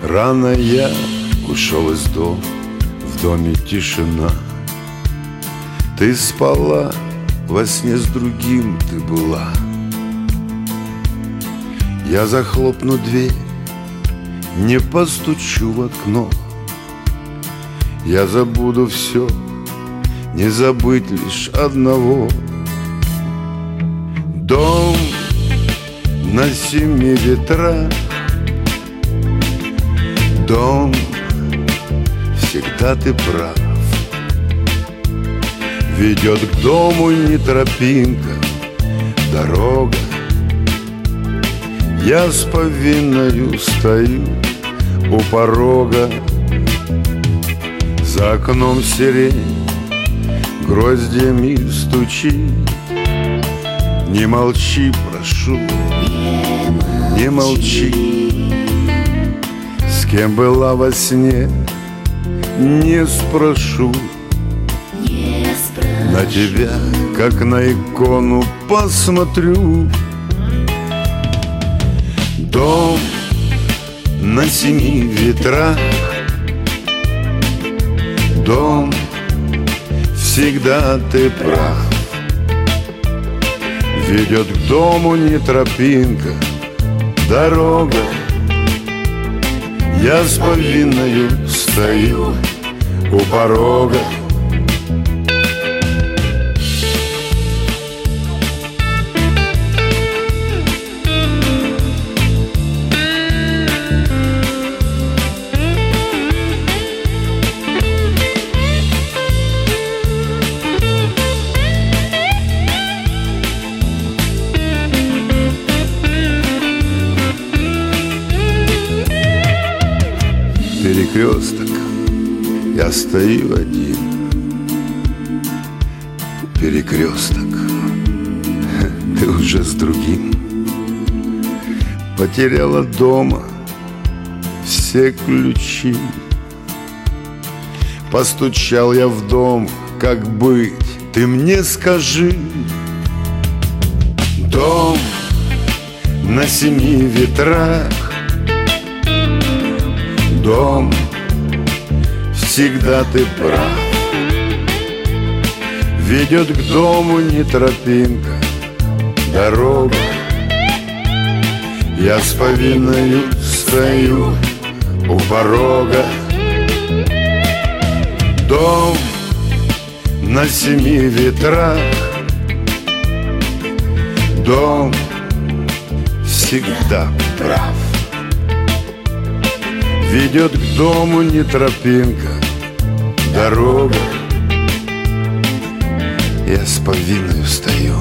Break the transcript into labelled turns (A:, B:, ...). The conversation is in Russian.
A: Рано я ушел из дома, в доме тишина. Ты спала, во сне с другим ты была. Я захлопну дверь, не постучу в окно. Я забуду все, не забыть лишь одного. Дом на 7 ветрах, дом, всегда ты прав. Ведет к дому не тропинка, дорога. Я с повинною стою у порога. За окном сирень гроздьями стучит. Не молчи, прошу, не молчи. С кем была во сне, не спрошу. На тебя, как на икону, посмотрю. Дом на 7 ветрах, дом, всегда ты прав. Ведет к дому не тропинка, дорога. Я с повинною стою у порога. Перекресток, я стою один. Перекресток, ты уже с другим. Потеряла дома все ключи. Постучал я в дом, как быть, ты мне скажи. Дом на 7 ветрах, дом, всегда ты прав. Ведет к дому не тропинка, дорога. Я с повинною стою у порога. Дом на 7 ветрах, дом, всегда прав. Ведет к дому не тропинка, дорога. Я с повинною стою